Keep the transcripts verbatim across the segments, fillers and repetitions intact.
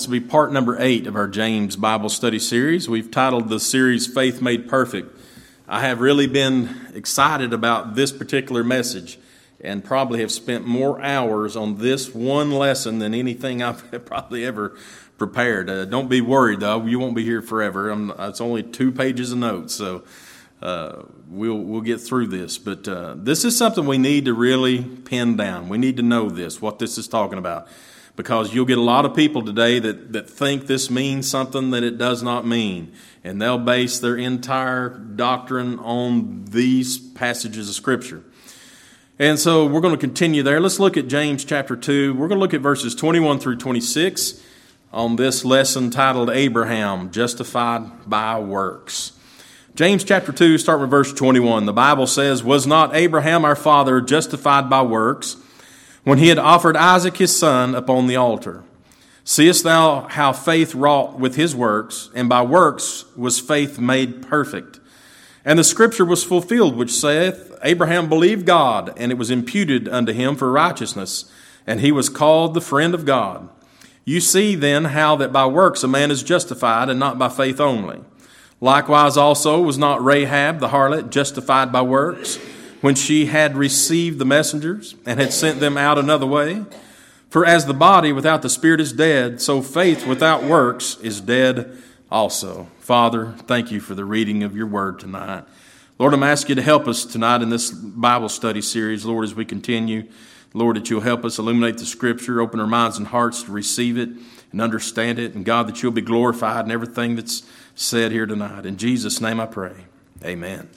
This will be part number eight of our James Bible study series. We've titled the series Faith Made Perfect. I have really been excited about this particular message and probably have spent more hours on this one lesson than anything I've probably ever prepared. Uh, don't be worried, though. You won't be here forever. I'm, it's only two pages of notes, so uh, we'll we'll get through this. But uh, this is something we need to really pin down. We need to know this, what this is talking about. Because you'll get a lot of people today that, that think this means something that it does not mean. And they'll base their entire doctrine on these passages of Scripture. And so we're going to continue there. Let's look at James chapter two. We're going to look at verses twenty-one through twenty-six on this lesson titled Abraham, Justified by Works. James chapter two, start with verse twenty-one. The Bible says, "Was not Abraham our father justified by works, when he had offered Isaac his son upon the altar? Seest thou how faith wrought with his works, and by works was faith made perfect? And the scripture was fulfilled, which saith, Abraham believed God, and it was imputed unto him for righteousness, and he was called the friend of God. You see then how that by works a man is justified, and not by faith only. Likewise also was not Rahab the harlot justified by works, when she had received the messengers and had sent them out another way? For as the body without the spirit is dead, so faith without works is dead also." Father, thank you for the reading of your word tonight. Lord, I'm asking you to help us tonight in this Bible study series, Lord, as we continue. Lord, that you'll help us illuminate the scripture, open our minds and hearts to receive it and understand it. And God, that you'll be glorified in everything that's said here tonight. In Jesus' name I pray. Amen.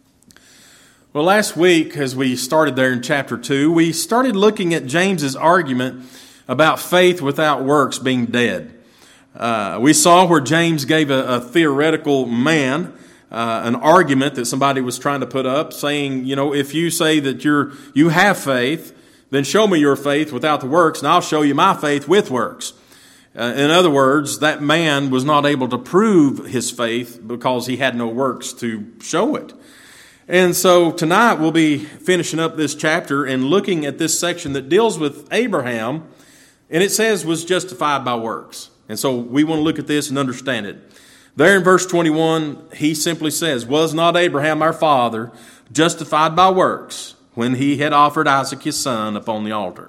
Well, last week, as we started there in chapter two, we started looking at James's argument about faith without works being dead. Uh, we saw where James gave a, a theoretical man uh, an argument that somebody was trying to put up, saying, you know, if you say that you're you have faith, then show me your faith without the works, and I'll show you my faith with works. Uh, in other words, that man was not able to prove his faith because he had no works to show it. And so tonight we'll be finishing up this chapter and looking at this section that deals with Abraham, and it says was justified by works. And so we want to look at this and understand it. There in verse twenty-one, he simply says, "Was not Abraham our father justified by works, when he had offered Isaac his son upon the altar?"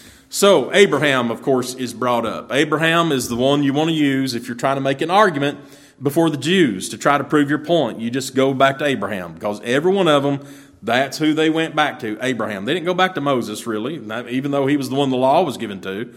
So Abraham, of course, is brought up. Abraham is the one you want to use if you're trying to make an argument before the Jews to try to prove your point. You just go back to Abraham, because every one of them, that's who they went back to, Abraham. They didn't go back to Moses, really, even though he was the one the law was given to.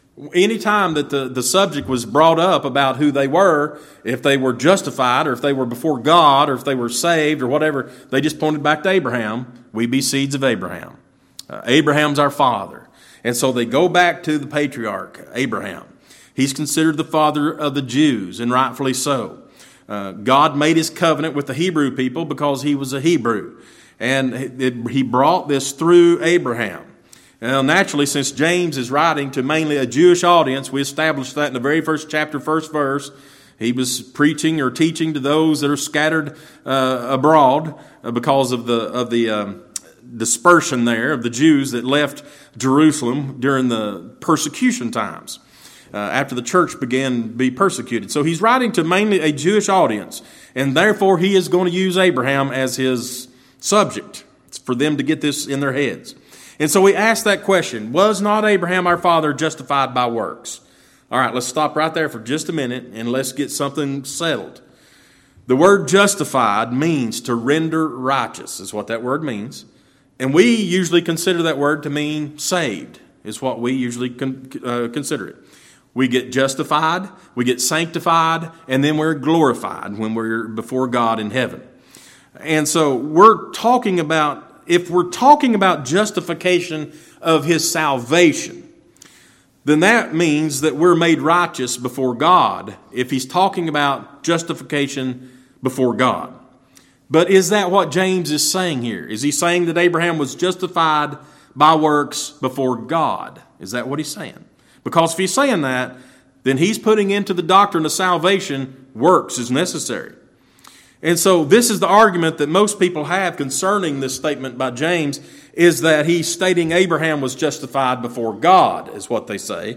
Anytime that the, the subject was brought up about who they were, if they were justified or if they were before God or if they were saved or whatever, they just pointed back to Abraham. We be seeds of Abraham. Uh, Abraham's our father. And so they go back to the patriarch, Abraham. He's considered the father of the Jews, and rightfully so. Uh, God made his covenant with the Hebrew people because he was a Hebrew. And it, he brought this through Abraham. Now, naturally, since James is writing to mainly a Jewish audience, we established that in the very first chapter, first verse. He was preaching or teaching to those that are scattered uh, abroad because of the of the um, dispersion there of the Jews that left Jerusalem during the persecution times. Uh, after the church began to be persecuted. So he's writing to mainly a Jewish audience, and therefore he is going to use Abraham as his subject. It's for them to get this in their heads. And so we ask that question, was not Abraham our father justified by works? All right, let's stop right there for just a minute and let's get something settled. The word justified means to render righteous, is what that word means. And we usually consider that word to mean saved, is what we usually con- uh, consider it. We get justified, we get sanctified, and then we're glorified when we're before God in heaven. And so we're talking about, if we're talking about justification of his salvation, then that means that we're made righteous before God if he's talking about justification before God. But is that what James is saying here? Is he saying that Abraham was justified by works before God? Is that what he's saying? Because if he's saying that, then he's putting into the doctrine of salvation works is necessary. And so this is the argument that most people have concerning this statement by James, is that he's stating Abraham was justified before God, is what they say,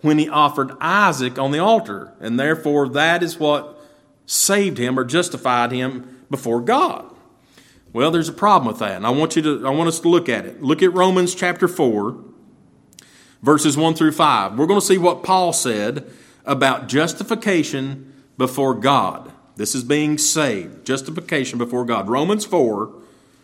when he offered Isaac on the altar. And therefore that is what saved him or justified him before God. Well, there's a problem with that, and I want you to I want us to look at it. Look at Romans chapter four, verses one through five. We're going to see what Paul said about justification before God. This is being saved, justification before God. Romans four,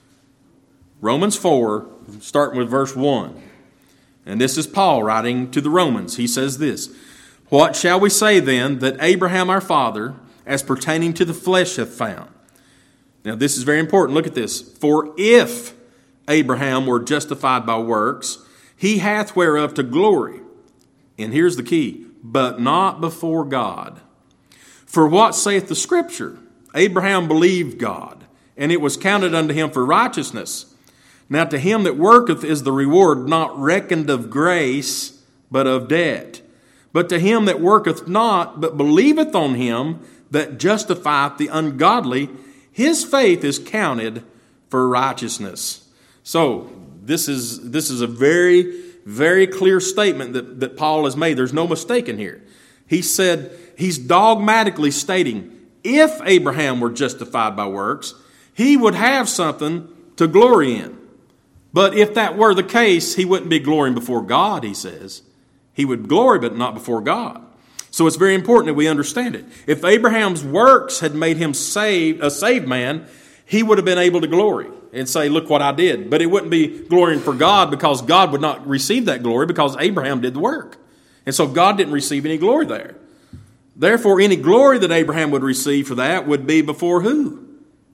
Romans four, starting with verse one. And this is Paul writing to the Romans. He says this, "What shall we say then that Abraham our father, as pertaining to the flesh, hath found?" Now this is very important. Look at this. "For if Abraham were justified by works, he hath whereof to glory." And here's the key. "But not before God. For what saith the Scripture? Abraham believed God, and it was counted unto him for righteousness. Now to him that worketh is the reward not reckoned of grace, but of debt. But to him that worketh not, but believeth on him that justifieth the ungodly, his faith is counted for righteousness." So this is this is a very, very clear statement that, that Paul has made. There's no mistake in here. He said, he's dogmatically stating, if Abraham were justified by works, he would have something to glory in. But if that were the case, he wouldn't be glorying before God, he says. He would glory, but not before God. So it's very important that we understand it. If Abraham's works had made him saved, a saved man, he would have been able to glory and say, look what I did. But it wouldn't be glorying for God, because God would not receive that glory because Abraham did the work. And so God didn't receive any glory there. Therefore, any glory that Abraham would receive for that would be before who?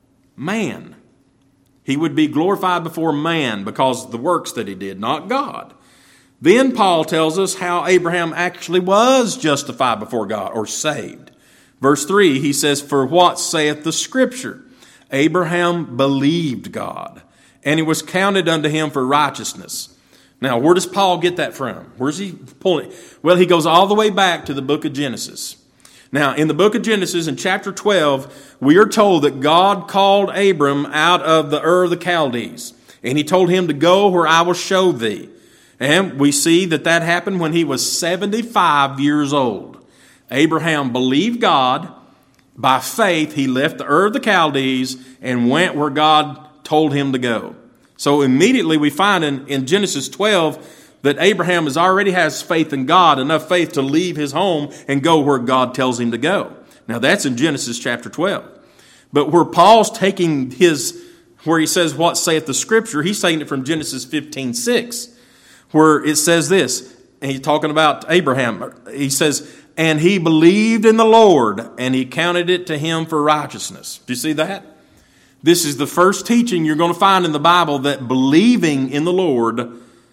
Man. He would be glorified before man because of the works that he did, not God. Then Paul tells us how Abraham actually was justified before God, or saved. Verse three, he says, "For what saith the Scripture? Abraham believed God, and it was counted unto him for righteousness." Now, where does Paul get that from? Where's he pulling it? Well, he goes all the way back to the book of Genesis. Now, in the book of Genesis, in chapter twelve, we are told that God called Abram out of the Ur of the Chaldees, and he told him to go where I will show thee. And we see that that happened when he was seventy-five years old. Abraham believed God. By faith, he left the Ur of the Chaldees and went where God told him to go. So immediately we find in, in Genesis twelve that Abraham has already has faith in God, enough faith to leave his home and go where God tells him to go. Now that's in Genesis chapter twelve. But where Paul's taking his, where he says, what saith the Scripture, he's taking it from Genesis fifteen six. Where it says this, and he's talking about Abraham. He says, "And he believed in the Lord, and he counted it to him for righteousness." Do you see that? This is the first teaching you're going to find in the Bible, that believing in the Lord,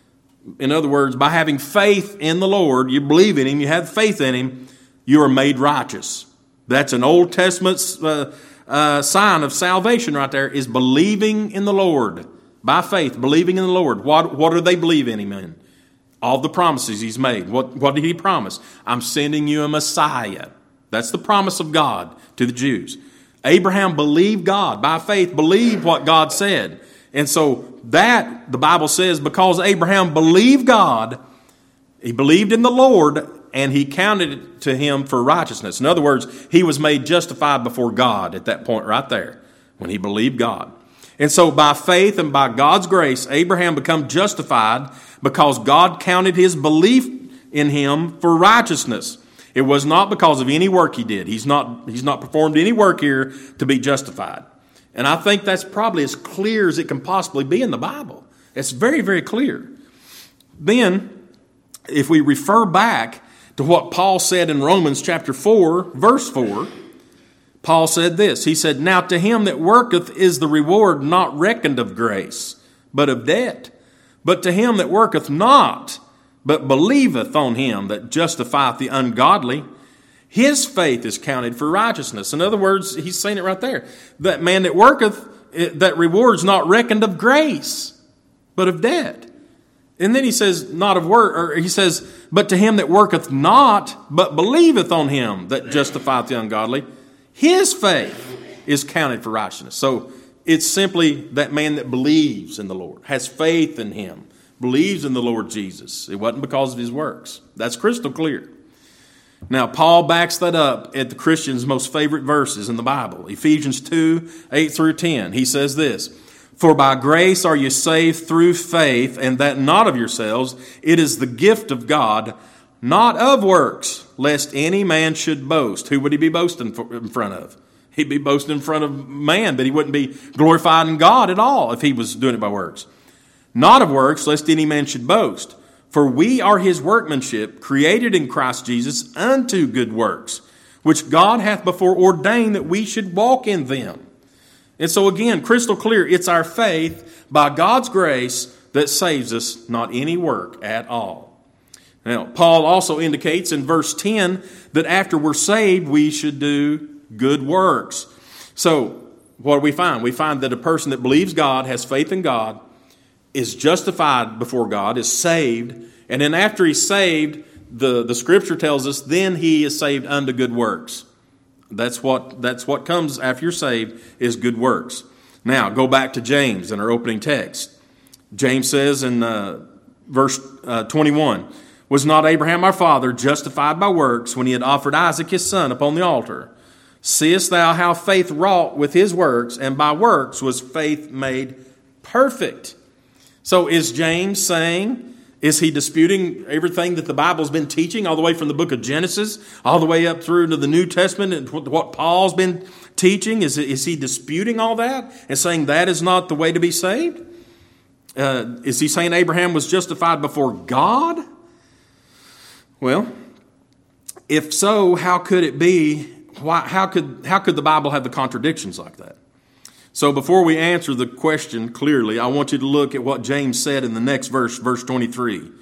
in other words, by having faith in the Lord, you believe in him, you have faith in him, you are made righteous. That's an Old Testament uh, uh, sign of salvation right there, is believing in the Lord. By faith, believing in the Lord. What, what do they believe in him in? All the promises he's made. What, what did he promise? I'm sending you a Messiah. That's the promise of God to the Jews. Abraham believed God. By faith, believed what God said. And so that, the Bible says, because Abraham believed God, he believed in the Lord, and he counted it to him for righteousness. In other words, he was made justified before God at that point right there, when he believed God. And so by faith and by God's grace, Abraham became justified because God counted his belief in him for righteousness. It was not because of any work he did. He's not, he's not performed any work here to be justified. And I think that's probably as clear as it can possibly be in the Bible. It's very, very clear. Then, if we refer back to what Paul said in Romans chapter four, verse four, Paul said this. He said, "Now to him that worketh is the reward not reckoned of grace, but of debt. But to him that worketh not, but believeth on him that justifieth the ungodly, his faith is counted for righteousness." In other words, he's saying it right there. That man that worketh, that reward's not reckoned of grace, but of debt. And then he says, not of work, or he says, "But to him that worketh not, but believeth on him that justifieth the ungodly, his faith is counted for righteousness." So it's simply that man that believes in the Lord, has faith in him, believes in the Lord Jesus. It wasn't because of his works. That's crystal clear. Now, Paul backs that up at the Christian's most favorite verses in the Bible. Ephesians two, eight through ten. He says this, "For by grace are you saved through faith, and that not of yourselves. It is the gift of God, not of works, lest any man should boast." Who would he be boasting in front of? He'd be boasting in front of man, but he wouldn't be glorified in God at all if he was doing it by works. "Not of works, lest any man should boast. For we are his workmanship, created in Christ Jesus unto good works, which God hath before ordained that we should walk in them." And so again, crystal clear, it's our faith by God's grace that saves us, not any work at all. Now, Paul also indicates in verse ten that after we're saved, we should do good works. So what do we find? We find that a person that believes God, has faith in God, is justified before God, is saved, and then after he's saved, the, the Scripture tells us, then he is saved unto good works. That's what, that's what comes after you're saved, is good works. Now, go back to James in our opening text. James says in uh, verse uh, twenty-one, "Was not Abraham our father justified by works when he had offered Isaac his son upon the altar? Seest thou how faith wrought with his works, and by works was faith made perfect?" So is James saying, is he disputing everything that the Bible's been teaching all the way from the book of Genesis, all the way up through to the New Testament and what Paul's been teaching? Is, is he disputing all that and saying that is not the way to be saved? Uh, is he saying Abraham was justified before God? Well, if so, how could it be? Why, how could, how could the Bible have the contradictions like that? So before we answer the question clearly, I want you to look at what James said in the next verse, verse twenty-three.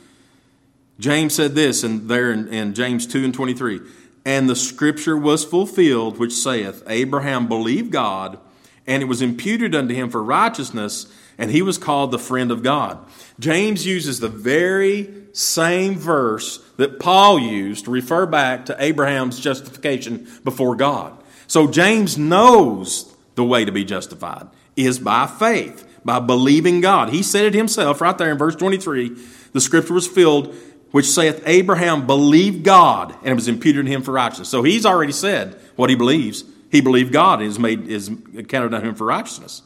James said this in there in, in James two and twenty-three. "And the scripture was fulfilled, which saith, Abraham believed God, and it was imputed unto him for righteousness, and he was called the friend of God." James uses the very same verse that Paul used to refer back to Abraham's justification before God. So James knows the way to be justified is by faith, by believing God. He said it himself right there in verse twenty-three. The scripture was filled, which saith, Abraham believed God, and it was imputed to him for righteousness. So he's already said what he believes. He believed God and is made is counted on him for righteousness.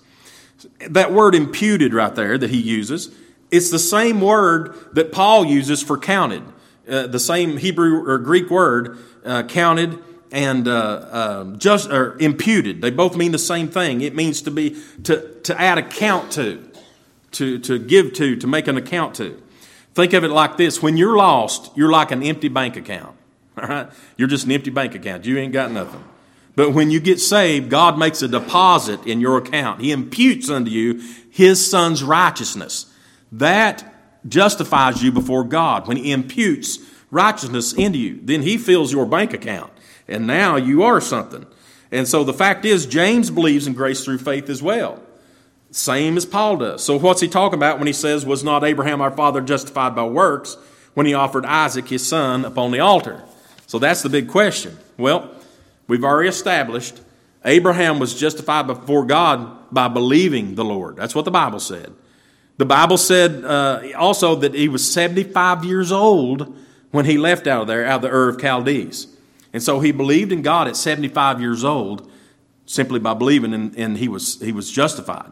That word imputed right there that he uses, it's the same word that Paul uses for counted. Uh, the same Hebrew or Greek word, uh, counted and uh, uh, just or imputed. They both mean the same thing. It means to be to to add account to, to to give to, to make an account to. Think of it like this: when you're lost, you're like an empty bank account. All right, you're just an empty bank account. You ain't got nothing. But when you get saved, God makes a deposit in your account. He imputes unto you His Son's righteousness. That justifies you before God. When He imputes righteousness into you, then He fills your bank account. And now you are something. And so the fact is, James believes in grace through faith as well. Same as Paul does. So what's he talking about when he says, was not Abraham our father justified by works when he offered Isaac his son upon the altar? So that's the big question. Well, we've already established Abraham was justified before God by believing the Lord. That's what the Bible said. The Bible said uh, also that he was seventy-five years old when he left out of there, out of the Ur of Chaldees. And so he believed in God at seventy-five years old simply by believing, and, and he was he was justified.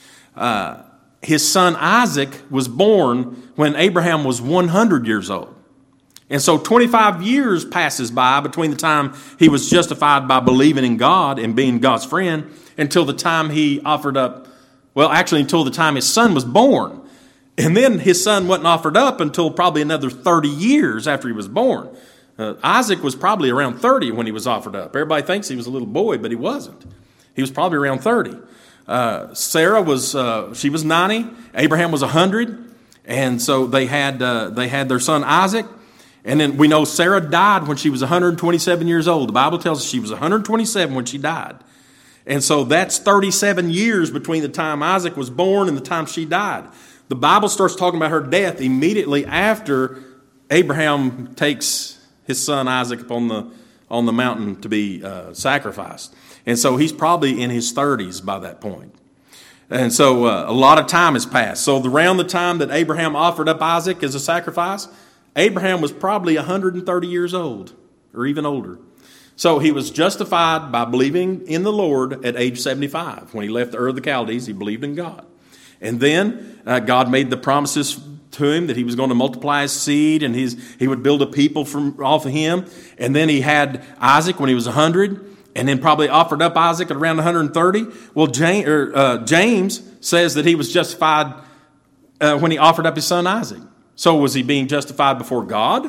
Uh, his son Isaac was born when Abraham was one hundred years old. And so twenty-five years passes by between the time he was justified by believing in God and being God's friend until the time he offered up, well, actually until the time his son was born. And then his son wasn't offered up until probably another thirty years after he was born. Uh, Isaac was probably around thirty when he was offered up. Everybody thinks he was a little boy, but he wasn't. He was probably around thirty. Uh, Sarah was, uh, she was ninety. Abraham was one hundred. And so they had, uh, they had their son Isaac. And then we know Sarah died when she was one hundred twenty-seven years old. The Bible tells us she was one hundred twenty-seven when she died. And so that's thirty-seven years between the time Isaac was born and the time she died. The Bible starts talking about her death immediately after Abraham takes his son Isaac up on the, on the mountain to be uh, sacrificed. And so he's probably in his thirties by that point. And so uh, a lot of time has passed. So around the time that Abraham offered up Isaac as a sacrifice, Abraham was probably one hundred thirty years old or even older. So he was justified by believing in the Lord at age seventy-five. When he left the Ur of the Chaldees, he believed in God. And then uh, God made the promises to him that he was going to multiply his seed and his, he would build a people from off of him. And then he had Isaac when he was one hundred. And then probably offered up Isaac at around one hundred thirty. Well, James, or, uh, James says that he was justified uh, when he offered up his son Isaac. So was he being justified before God?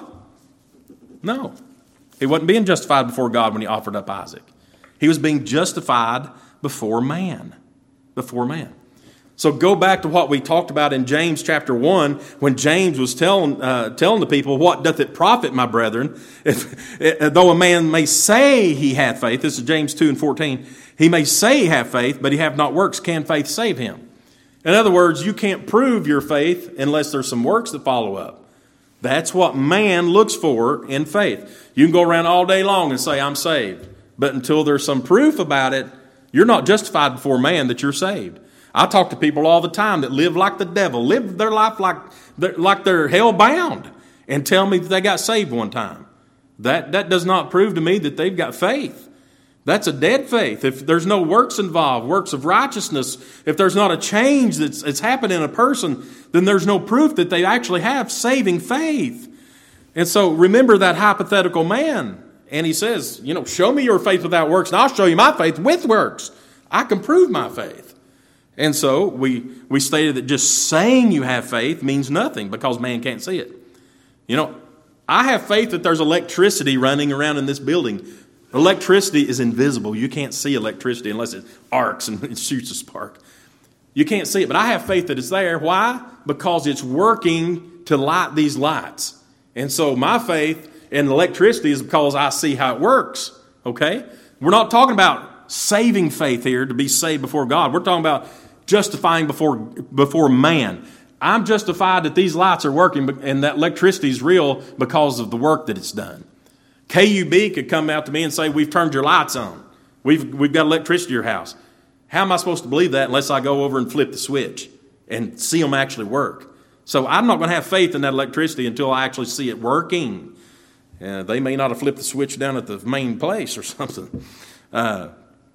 No. He wasn't being justified before God when he offered up Isaac. He was being justified before man. Before man. So go back to what we talked about in James chapter one, when James was telling uh, telling the people, what doth it profit, my brethren, if, if, though a man may say he hath faith, this is James two and fourteen, he may say he hath faith, but he have not works, can faith save him? In other words, you can't prove your faith unless there's some works that follow up. That's what man looks for in faith. You can go around all day long and say, I'm saved. But until there's some proof about it, you're not justified before man that you're saved. I talk to people all the time that live like the devil, live their life like they're, like they're hell-bound, and tell me that they got saved one time. That, that does not prove to me that they've got faith. That's a dead faith. If there's no works involved, works of righteousness, if there's not a change that's, that's happened in a person, then there's no proof that they actually have saving faith. And so remember that hypothetical man. And he says, you know, show me your faith without works, and I'll show you my faith with works. I can prove my faith. And so we, we stated that just saying you have faith means nothing because man can't see it. You know, I have faith that there's electricity running around in this building. Electricity is invisible. You can't see electricity unless it arcs and it shoots a spark. You can't see it, but I have faith that it's there. Why? Because it's working to light these lights. And so my faith in electricity is because I see how it works. Okay? We're not talking about saving faith here to be saved before God. We're talking about justifying before before man. I'm justified that these lights are working and that electricity is real because of the work that it's done. K U B could come out to me and say, we've turned your lights on. We've, we've got electricity to your house. How am I supposed to believe that unless I go over and flip the switch and see them actually work? So I'm not going to have faith in that electricity until I actually see it working. Uh, they may not have flipped the switch down at the main place or something. Uh,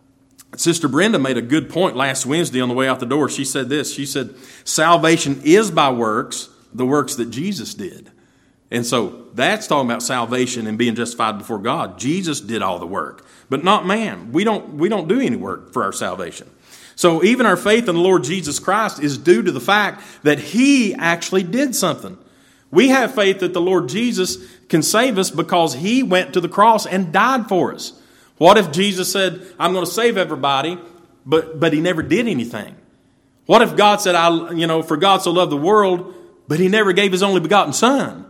Sister Brenda made a good point last Wednesday on the way out the door. She said this. She said, salvation is by works, the works that Jesus did. And so that's talking about salvation and being justified before God. Jesus did all the work, but not man. We don't, we don't do any work for our salvation. So even our faith in the Lord Jesus Christ is due to the fact that he actually did something. We have faith that the Lord Jesus can save us because he went to the cross and died for us. What if Jesus said, I'm going to save everybody, but, but he never did anything? What if God said, I, you know, for God so loved the world, but he never gave his only begotten son?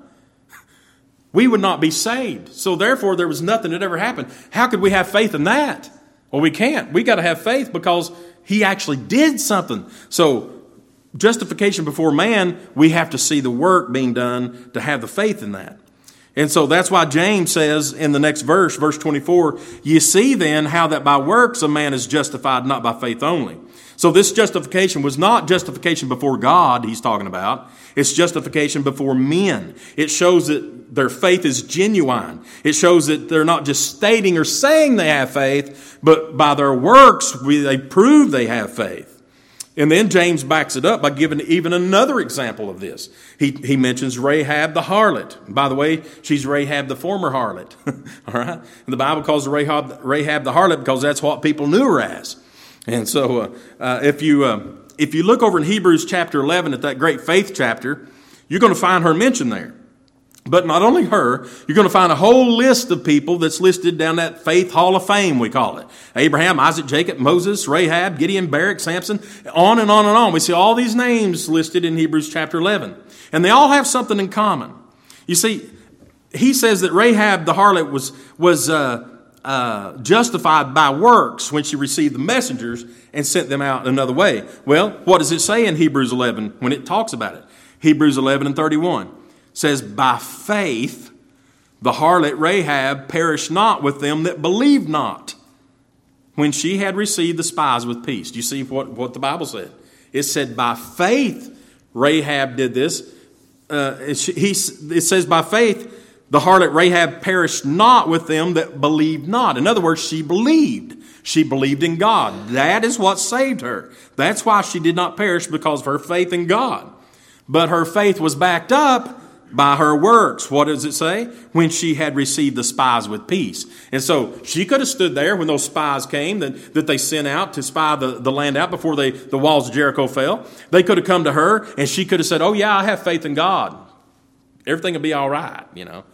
We would not be saved. So therefore, there was nothing that ever happened. How could we have faith in that? Well, we can't. We got to have faith because he actually did something. So justification before man, we have to see the work being done to have the faith in that. And so that's why James says in the next verse, verse twenty-four, you see then how that by works a man is justified, not by faith only. So this justification was not justification before God he's talking about. It's justification before men. It shows that their faith is genuine. It shows that they're not just stating or saying they have faith, but by their works they prove they have faith. And then James backs it up by giving even another example of this. He, he mentions Rahab the harlot. By the way, she's Rahab the former harlot. All right? And the Bible calls Rahab, Rahab the harlot because that's what people knew her as. And so uh, uh, if you uh, if you look over in Hebrews chapter eleven at that great faith chapter, you're going to find her mentioned there. But not only her, you're going to find a whole list of people that's listed down that faith hall of fame, we call it. Abraham, Isaac, Jacob, Moses, Rahab, Gideon, Barak, Samson, on and on and on. We see all these names listed in Hebrews chapter eleven. And they all have something in common. You see, he says that Rahab the harlot was, was uh, uh, justified by works when she received the messengers and sent them out another way. Well, what does it say in Hebrews eleven when it talks about it? Hebrews eleven and thirty-one. Says, by faith, the harlot Rahab perished not with them that believed not, when she had received the spies with peace. Do you see what, what the Bible said? It said by faith Rahab did this. Uh, it, he, it says by faith the harlot Rahab perished not with them that believed not. In other words, she believed. She believed in God. That is what saved her. That's why she did not perish, because of her faith in God. But her faith was backed up by her works. What does it say? When she had received the spies with peace. And so she could have stood there when those spies came that, that they sent out to spy the, the land out before they, the walls of Jericho fell. They could have come to her and she could have said, oh yeah, I have faith in God. Everything will be all right, you know.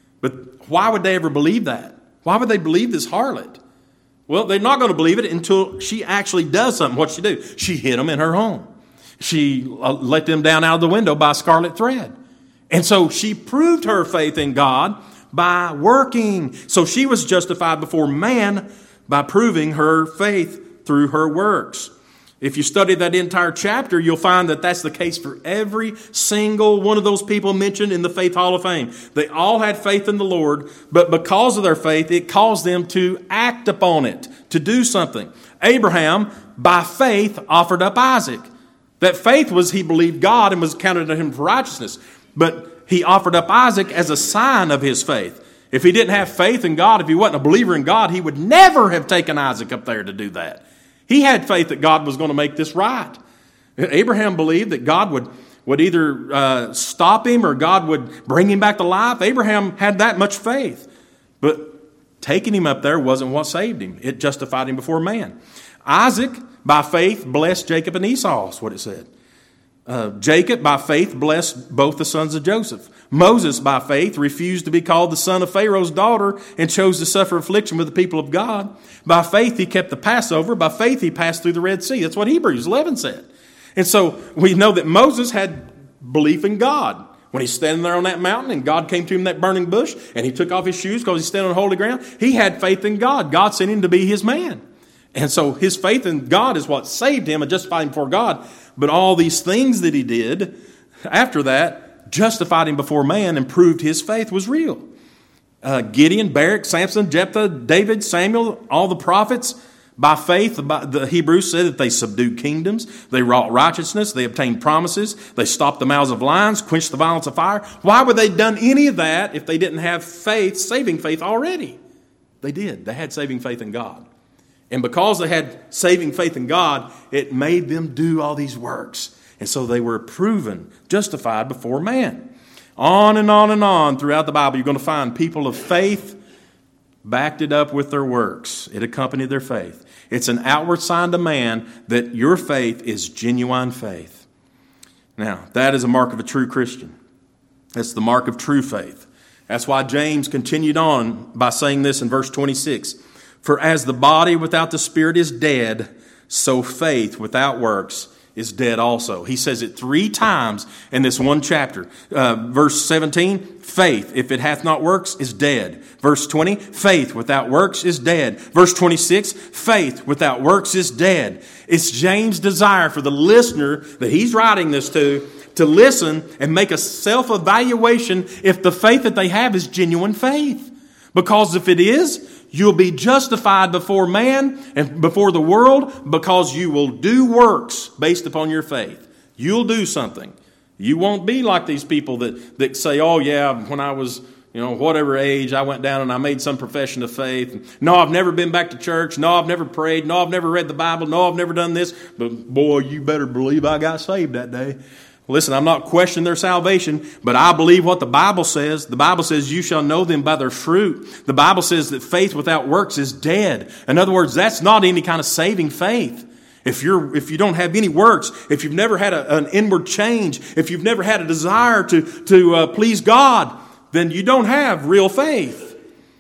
But why would they ever believe that? Why would they believe this harlot? Well, they're not going to believe it until she actually does something. What'd she do? She hid them in her home. She let them down out of the window by a scarlet thread. And so she proved her faith in God by working. So she was justified before man by proving her faith through her works. If you study that entire chapter, you'll find that that's the case for every single one of those people mentioned in the Faith Hall of Fame. They all had faith in the Lord, but because of their faith, it caused them to act upon it, to do something. Abraham, by faith, offered up Isaac. That faith was he believed God and was counted to him for righteousness. But he offered up Isaac as a sign of his faith. If he didn't have faith in God, if he wasn't a believer in God, he would never have taken Isaac up there to do that. He had faith that God was going to make this right. Abraham believed that God would, would either uh, stop him or God would bring him back to life. Abraham had that much faith. But taking him up there wasn't what saved him. It justified him before man. Isaac, by faith, blessed Jacob and Esau, is what it said. Uh, Jacob, by faith, blessed both the sons of Joseph. Moses, by faith, refused to be called the son of Pharaoh's daughter and chose to suffer affliction with the people of God. By faith, he kept the Passover. By faith, he passed through the Red Sea. That's what Hebrews eleven said. And so we know that Moses had belief in God. When he's standing there on that mountain and God came to him in that burning bush and he took off his shoes because he's standing on holy ground, he had faith in God. God sent him to be his man. And so his faith in God is what saved him and justified him before God. But all these things that he did after that justified him before man and proved his faith was real. Uh, Gideon, Barak, Samson, Jephthah, David, Samuel, all the prophets, by faith, the Hebrews said that they subdued kingdoms, they wrought righteousness, they obtained promises, they stopped the mouths of lions, quenched the violence of fire. Why would they have done any of that if they didn't have faith, saving faith already? They did. They had saving faith in God. And because they had saving faith in God, it made them do all these works. And so they were proven, justified before man. On and on and on throughout the Bible, you're going to find people of faith backed it up with their works. It accompanied their faith. It's an outward sign to man that your faith is genuine faith. Now, that is a mark of a true Christian. That's the mark of true faith. That's why James continued on by saying this in verse twenty-six. For as the body without the spirit is dead, so faith without works is dead also. He says it three times in this one chapter. Uh, verse seventeen, faith, if it hath not works, is dead. Verse twenty, faith without works is dead. Verse twenty-six, faith without works is dead. It's James' desire for the listener that he's writing this to, to listen and make a self-evaluation if the faith that they have is genuine faith. Because if it is, you'll be justified before man and before the world because you will do works based upon your faith. You'll do something. You won't be like these people that, that say, oh yeah, when I was, you know, whatever age, I went down and I made some profession of faith. No, I've never been back to church. No, I've never prayed. No, I've never read the Bible. No, I've never done this. But boy, you better believe I got saved that day. Listen, I'm not questioning their salvation, but I believe what the Bible says. The Bible says you shall know them by their fruit. The Bible says that faith without works is dead. In other words, that's not any kind of saving faith. If you're, if you don't have any works, if you've never had a, an inward change, if you've never had a desire to, to uh, please God, then you don't have real faith.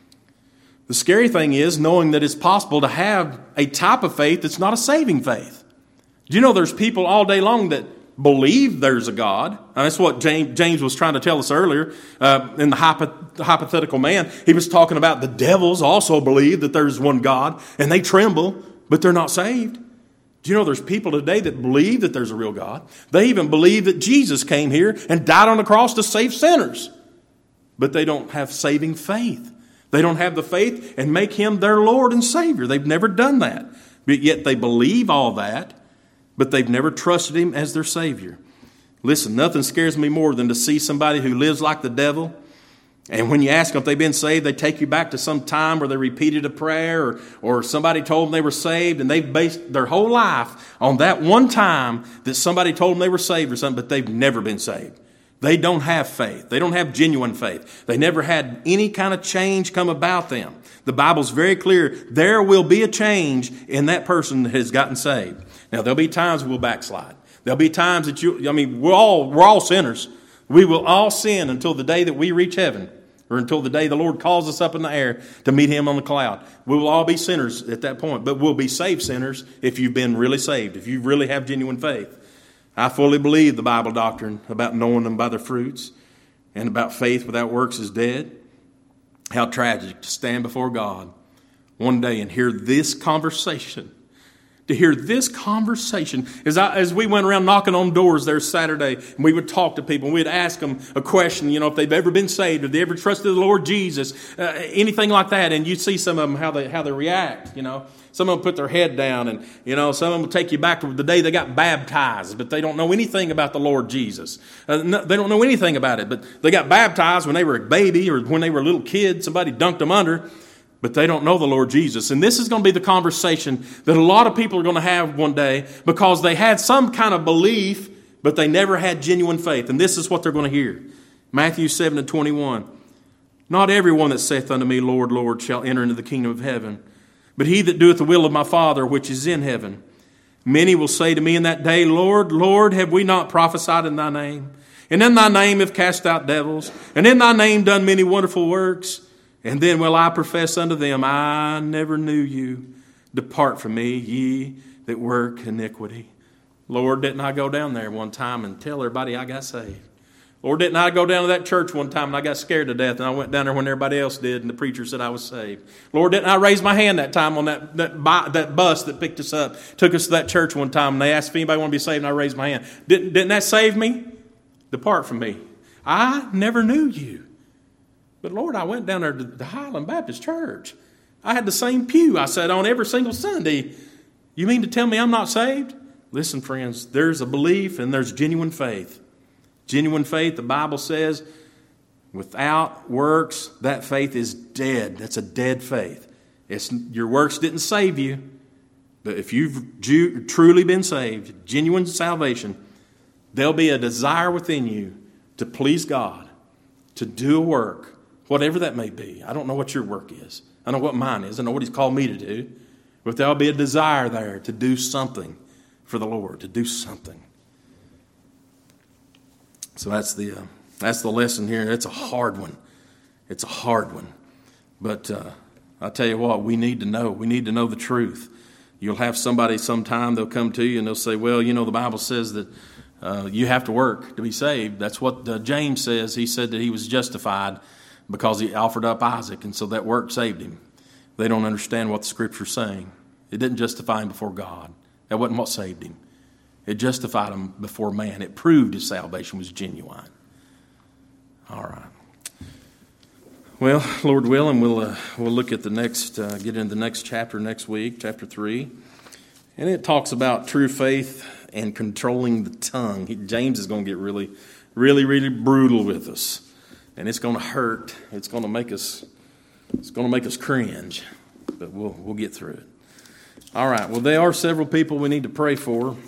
The scary thing is knowing that it's possible to have a type of faith that's not a saving faith. Do you know there's people all day long that believe there's a God? And that's what James, James was trying to tell us earlier uh, in the hypo, hypothetical man. He was talking about the devils also believe that there's one God, and they tremble, but they're not saved. Do you know there's people today that believe that there's a real God? They even believe that Jesus came here and died on the cross to save sinners, but they don't have saving faith. They don't have the faith and make him their Lord and Savior. They've never done that, but yet they believe all that. but they've never trusted Him as their Savior. Listen, nothing scares me more than to see somebody who lives like the devil. And when you ask them if they've been saved, they take you back to some time where they repeated a prayer or, or somebody told them they were saved, and they've based their whole life on that one time that somebody told them they were saved or something, but they've never been saved. They don't have faith. They don't have genuine faith. They never had any kind of change come about them. The Bible's very clear. There will be a change in that person that has gotten saved. Now, there'll be times we'll backslide. There'll be times that you, I mean, we're all, we're all sinners. We will all sin until the day that we reach heaven, or until the day the Lord calls us up in the air to meet Him on the cloud. We will all be sinners at that point, but we'll be saved sinners if you've been really saved, if you really have genuine faith. I fully believe the Bible doctrine about knowing them by their fruits and about faith without works is dead. How tragic to stand before God one day and hear this conversation. To hear this conversation. As, I, as we went around knocking on doors there Saturday, and we would talk to people, and we'd ask them a question, you know, if they've ever been saved, if they ever trusted the Lord Jesus, uh, anything like that. And you'd see some of them, how they, how they react, you know. Some of them put their head down, and, you know, some of them will take you back to the day they got baptized, but they don't know anything about the Lord Jesus. Uh, no, they don't know anything about it, but they got baptized when they were a baby or when they were a little kid. Somebody dunked them under. But they don't know the Lord Jesus. And this is going to be the conversation that a lot of people are going to have one day because they had some kind of belief, but they never had genuine faith. And this is what they're going to hear. Matthew seven and twenty-one. Not everyone that saith unto me, Lord, Lord, shall enter into the kingdom of heaven, but he that doeth the will of my Father which is in heaven. Many will say to me in that day, Lord, Lord, have we not prophesied in thy name? And in thy name have cast out devils, and in thy name done many wonderful works. And then will I profess unto them, I never knew you. Depart from me, ye that work iniquity. Lord, didn't I go down there one time and tell everybody I got saved? Lord, didn't I go down to that church one time and I got scared to death and I went down there when everybody else did and the preacher said I was saved? Lord, didn't I raise my hand that time on that that, that bus that picked us up, took us to that church one time, and they asked if anybody wanted to be saved, and I raised my hand. Didn't, didn't that save me? Depart from me. I never knew you. But Lord, I went down there to the Highland Baptist Church. I had the same pew I sat on every single Sunday. You mean to tell me I'm not saved? Listen, friends, there's a belief and there's genuine faith. Genuine faith, the Bible says, without works, that faith is dead. That's a dead faith. It's, your works didn't save you. But if you've ju- truly been saved, genuine salvation, there'll be a desire within you to please God, to do a work. Whatever that may be. I don't know what your work is. I know what mine is. I know what He's called me to do. But there'll be a desire there to do something for the Lord, to do something. So that's the uh, that's the lesson here. It's a hard one. It's a hard one. But uh, I'll tell you what, we need to know. We need to know the truth. You'll have somebody sometime, they'll come to you and they'll say, well, you know, the Bible says that uh, you have to work to be saved. That's what uh, James says. He said that he was justified because he offered up Isaac, and so that work saved him. They don't understand what the Scripture's saying. It didn't justify him before God. That wasn't what saved him. It justified him before man. It proved his salvation was genuine. All right. Well, Lord willing, we'll uh, we'll look at the next, uh, get into the next chapter next week, chapter three, and it talks about true faith and controlling the tongue. He, James is going to get really, really, really brutal with us. And it's going to hurt. It's going to make us. It's going to make us cringe, but we'll we'll get through it. All right. Well, there are several people we need to pray for.